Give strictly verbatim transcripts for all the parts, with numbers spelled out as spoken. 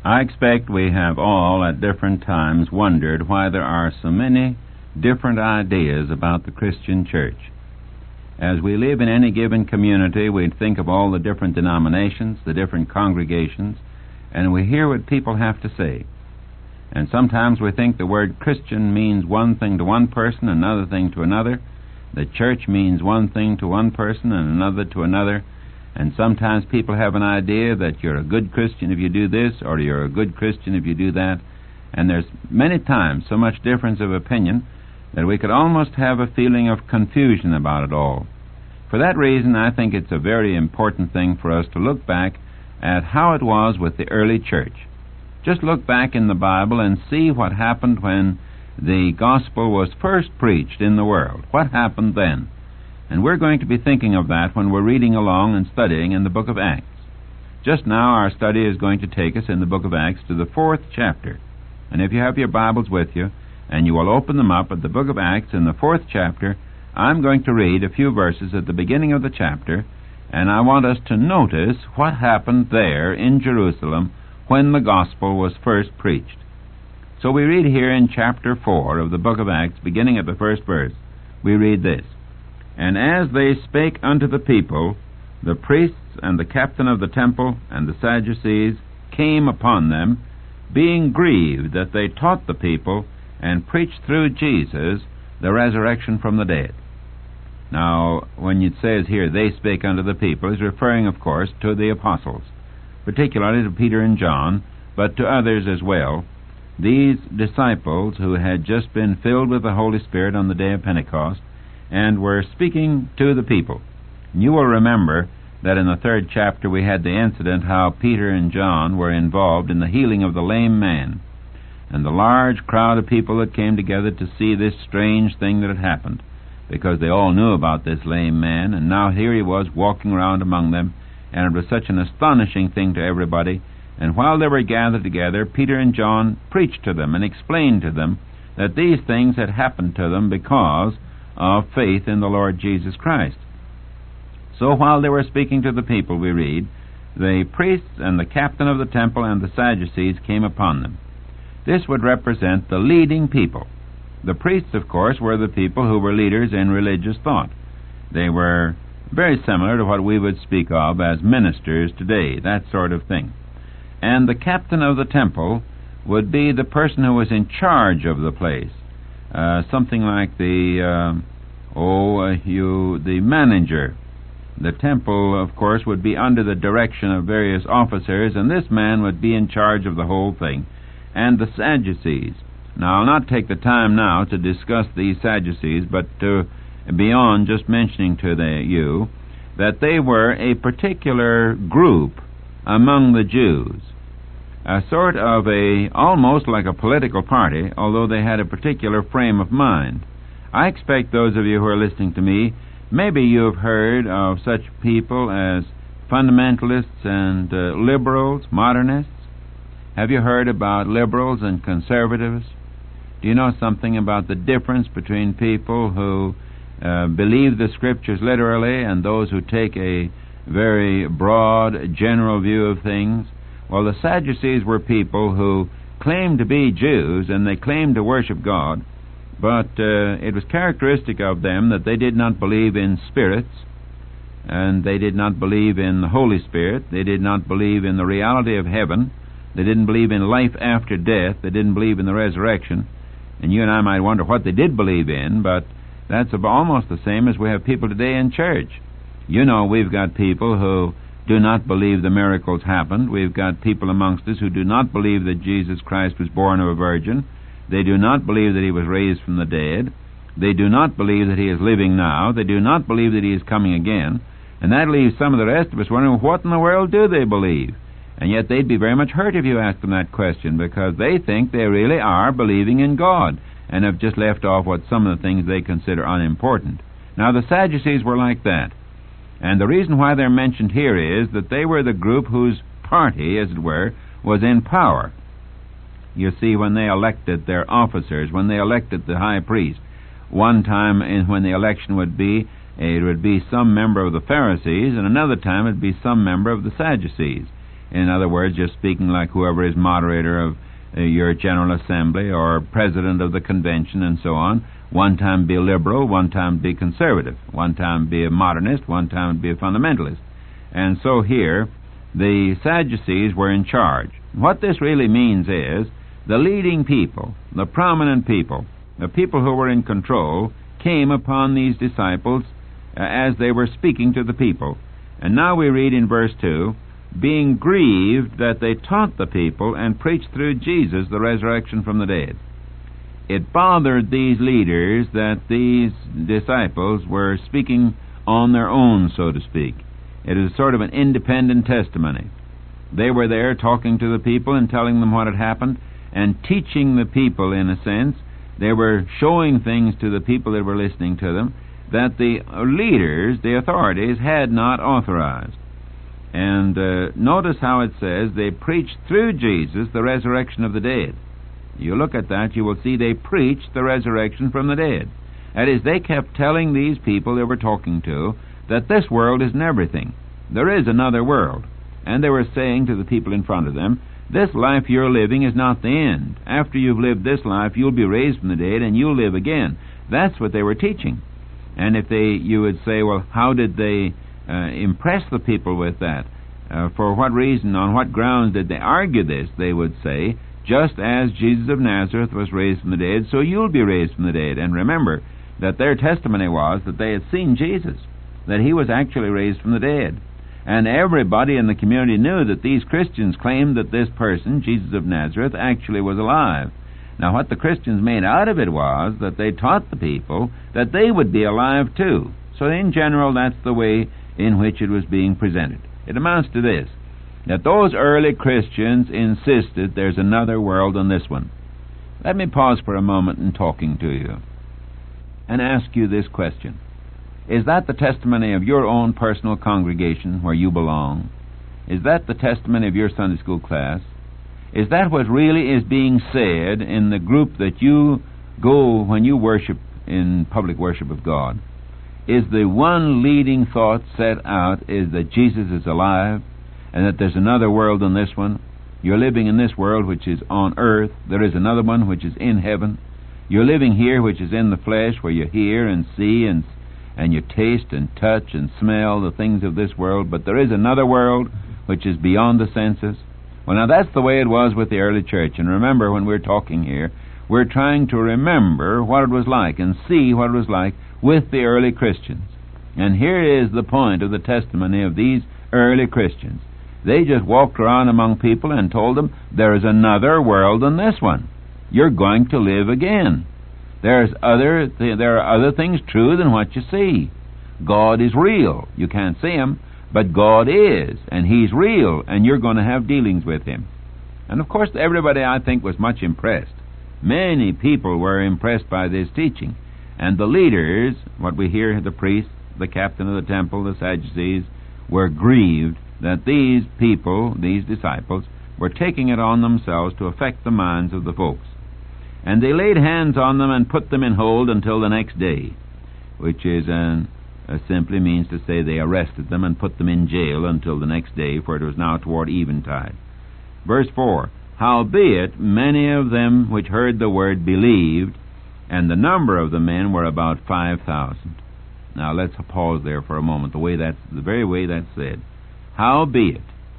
I expect we have all at different times wondered why there are so many different ideas about the Christian church. As we live in any given community, we think of all the different denominations, the different congregations, and we hear what people have to say. And sometimes we think the word Christian means one thing to one person, another thing to another. The church means one thing to one person and another to another. And sometimes people have an idea that you're a good Christian if you do this, or you're a good Christian if you do that. And there's many times so much difference of opinion that we could almost have a feeling of confusion about it all. For that reason, I think it's a very important thing for us to look back at how it was with the early church. Just look back in the Bible and see what happened when the gospel was first preached in the world. What happened then? And we're going to be thinking of that when we're reading along and studying in the book of Acts. Just now our study is going to take us in the book of Acts to the fourth chapter. And if you have your Bibles with you, and you will open them up at the book of Acts in the fourth chapter, I'm going to read a few verses at the beginning of the chapter, and I want us to notice what happened there in Jerusalem when the gospel was first preached. So we read here in chapter four of the book of Acts, beginning at the first verse, we read this: "And as they spake unto the people, the priests and the captain of the temple and the Sadducees came upon them, being grieved that they taught the people and preached through Jesus the resurrection from the dead." Now, when it says here, they spake unto the people, is referring, of course, to the apostles, particularly to Peter and John, but to others as well. These disciples who had just been filled with the Holy Spirit on the day of Pentecost and were speaking to the people. You will remember that in the third chapter we had the incident how Peter and John were involved in the healing of the lame man, and the large crowd of people that came together to see this strange thing that had happened, because they all knew about this lame man, and now here he was walking around among them, and it was such an astonishing thing to everybody. And while they were gathered together, Peter and John preached to them and explained to them that these things had happened to them because of faith in the Lord Jesus Christ. So while they were speaking to the people, we read, the priests and the captain of the temple and the Sadducees came upon them. This would represent the leading people. The priests, of course, were the people who were leaders in religious thought. They were very similar to what we would speak of as ministers today, that sort of thing. And the captain of the temple would be the person who was in charge of the place. Uh, something like the, uh, oh, uh, you, the manager. The temple, of course, would be under the direction of various officers, and this man would be in charge of the whole thing. And the Sadducees. Now, I'll not take the time now to discuss these Sadducees, but to, beyond just mentioning to the, you that they were a particular group among the Jews. A sort of a, almost like a political party, although they had a particular frame of mind. I expect those of you who are listening to me, maybe you've heard of such people as fundamentalists and uh, liberals, modernists. Have you heard about liberals and conservatives? Do you know something about the difference between people who uh, believe the Scriptures literally and those who take a very broad, general view of things? Well, the Sadducees were people who claimed to be Jews, and they claimed to worship God, but uh, it was characteristic of them that they did not believe in spirits, and they did not believe in the Holy Spirit, they did not believe in the reality of heaven, they didn't believe in life after death, they didn't believe in the resurrection, and you and I might wonder what they did believe in, but that's almost the same as we have people today in church. You know, we've got people who do not believe the miracles happened. We've got people amongst us who do not believe that Jesus Christ was born of a virgin. They do not believe that he was raised from the dead. They do not believe that he is living now. They do not believe that he is coming again. And that leaves some of the rest of us wondering, what in the world do they believe? And yet they'd be very much hurt if you asked them that question, because they think they really are believing in God and have just left off what some of the things they consider unimportant. Now, the Sadducees were like that. And the reason why they're mentioned here is that they were the group whose party, as it were, was in power. You see, when they elected their officers, when they elected the high priest, one time in when the election would be, it would be some member of the Pharisees, and another time it would be some member of the Sadducees. In other words, just speaking like whoever is moderator of uh, your General Assembly or president of the convention and so on. One time be a liberal, one time be conservative, one time be a modernist, one time be a fundamentalist. And so here, the Sadducees were in charge. What this really means is the leading people, the prominent people, the people who were in control, came upon these disciples uh, as they were speaking to the people. And now we read in verse two, being grieved that they taught the people and preached through Jesus the resurrection from the dead. It bothered these leaders that these disciples were speaking on their own, so to speak. It is sort of an independent testimony. They were there talking to the people and telling them what had happened and teaching the people, in a sense. They were showing things to the people that were listening to them that the leaders, the authorities, had not authorized. And uh, notice how it says they preached through Jesus the resurrection of the dead. You look at that, you will see they preached the resurrection from the dead. That is, they kept telling these people they were talking to that this world isn't everything. There is another world. And they were saying to the people in front of them, this life you're living is not the end. After you've lived this life, you'll be raised from the dead and you'll live again. That's what they were teaching. And if they, you would say, well, how did they uh, impress the people with that? Uh, for what reason, on what grounds did they argue this? They would say, just as Jesus of Nazareth was raised from the dead, so you'll be raised from the dead. And remember that their testimony was that they had seen Jesus, that he was actually raised from the dead. And everybody in the community knew that these Christians claimed that this person, Jesus of Nazareth, actually was alive. Now, what the Christians made out of it was that they taught the people that they would be alive too. So in general, that's the way in which it was being presented. It amounts to this, that those early Christians insisted there's another world than this one. Let me pause for a moment in talking to you and ask you this question. Is that the testimony of your own personal congregation where you belong? Is that the testimony of your Sunday school class? Is that what really is being said in the group that you go when you worship in public worship of God? Is the one leading thought set out is that Jesus is alive and that there's another world than this one? You're living in this world which is on earth. There is another one which is in heaven. You're living here which is in the flesh, where you hear and see and and you taste and touch and smell the things of this world, but there is another world which is beyond the senses. Well, now that's the way it was with the early church. And remember, when we're talking here, we're trying to remember what it was like and see what it was like with the early Christians. And here is the point of the testimony of these early Christians. They just walked around among people and told them, there is another world than this one. You're going to live again. There's other th- there are other things true than what you see. God is real. You can't see him, but God is, and he's real, and you're going to have dealings with him. And of course, everybody, I think, was much impressed. Many people were impressed by this teaching. And the leaders, what we hear, the priests, the captain of the temple, the Sadducees, were grieved that these people, these disciples, were taking it on themselves to affect the minds of the folks. And they laid hands on them and put them in hold until the next day, which is an, uh, simply means to say they arrested them and put them in jail until the next day, for it was now toward eventide. Verse four, howbeit many of them which heard the word believed, and the number of the men were about five thousand. Now let's pause there for a moment, the way that's, the very way that's said. Howbeit,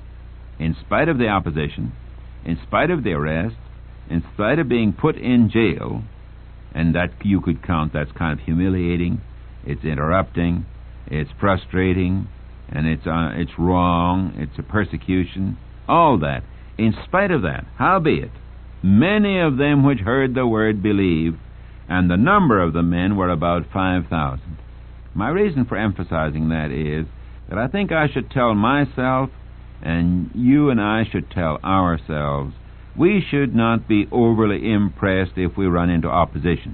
in spite of the opposition, in spite of the arrest, in spite of being put in jail, and that you could count, that's kind of humiliating, it's interrupting, it's frustrating, and it's uh, it's wrong, it's a persecution, all that. In spite of that, howbeit, many of them which heard the word believed, and the number of the men were about five thousand. My reason for emphasizing that is that I think I should tell myself, and you and I should tell ourselves, we should not be overly impressed if we run into opposition.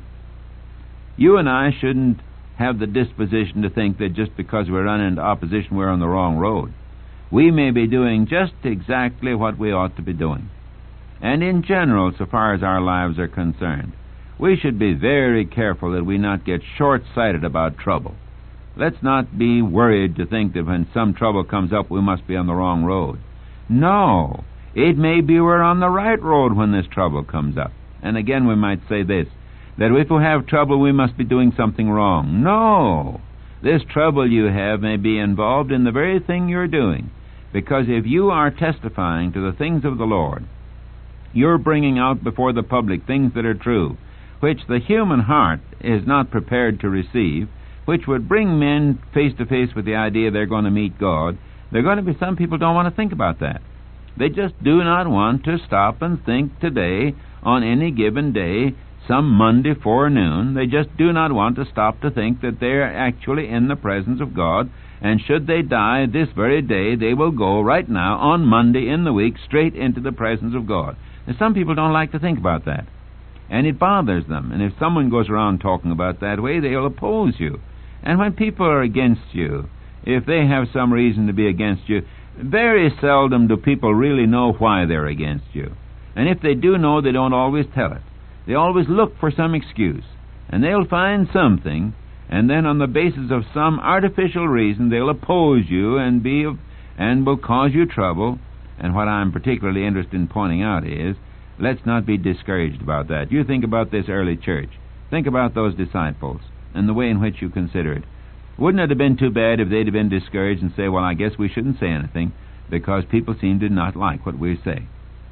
You and I shouldn't have the disposition to think that just because we run into opposition we're on the wrong road. We may be doing just exactly what we ought to be doing. And in general, so far as our lives are concerned, we should be very careful that we not get short-sighted about trouble. Let's not be worried to think that when some trouble comes up we must be on the wrong road. No. It may be we're on the right road when this trouble comes up. And again we might say this, that if we have trouble we must be doing something wrong. No. This trouble you have may be involved in the very thing you're doing. Because if you are testifying to the things of the Lord, you're bringing out before the public things that are true, which the human heart is not prepared to receive, which would bring men face to face with the idea they're going to meet God. There are going to be some people don't want to think about that. They just do not want to stop and think today, on any given day, some Monday forenoon. They just do not want to stop to think that they're actually in the presence of God, and should they die this very day, they will go right now, on Monday in the week, straight into the presence of God. And some people don't like to think about that, and it bothers them. And if someone goes around talking about that way, they'll oppose you. And when people are against you, if they have some reason to be against you, very seldom do people really know why they're against you. And if they do know, they don't always tell it. They always look for some excuse, and they'll find something, and then on the basis of some artificial reason, they'll oppose you and be and will cause you trouble. And what I'm particularly interested in pointing out is, let's not be discouraged about that. You think about this early church. Think about those disciples and the way in which you consider it. Wouldn't it have been too bad if they'd have been discouraged and say, well, I guess we shouldn't say anything because people seem to not like what we say?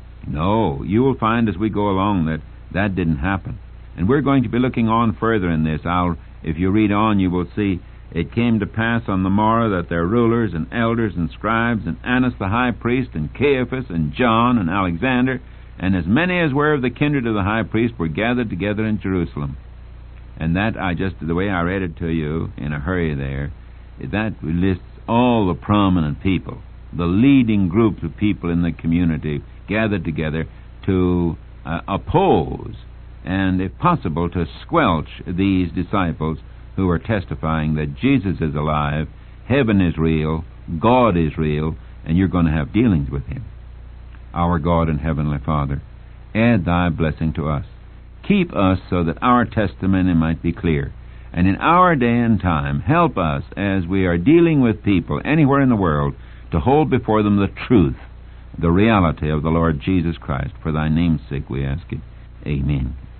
No, you will find as we go along that that didn't happen. And we're going to be looking on further in this. I'll, if you read on, you will see, it came to pass on the morrow that their rulers and elders and scribes and Annas the high priest and Caiaphas and John and Alexander and as many as were of the kindred of the high priest were gathered together in Jerusalem. And that, I just, the way I read it to you in a hurry there, that lists all the prominent people, the leading groups of people in the community gathered together to uh, oppose and, if possible, to squelch these disciples who are testifying that Jesus is alive, heaven is real, God is real, and you're going to have dealings with Him. Our God and Heavenly Father, add Thy blessing to us. Keep us so that our testimony might be clear. And in our day and time, help us as we are dealing with people anywhere in the world to hold before them the truth, the reality of the Lord Jesus Christ. For Thy name's sake we ask it. Amen.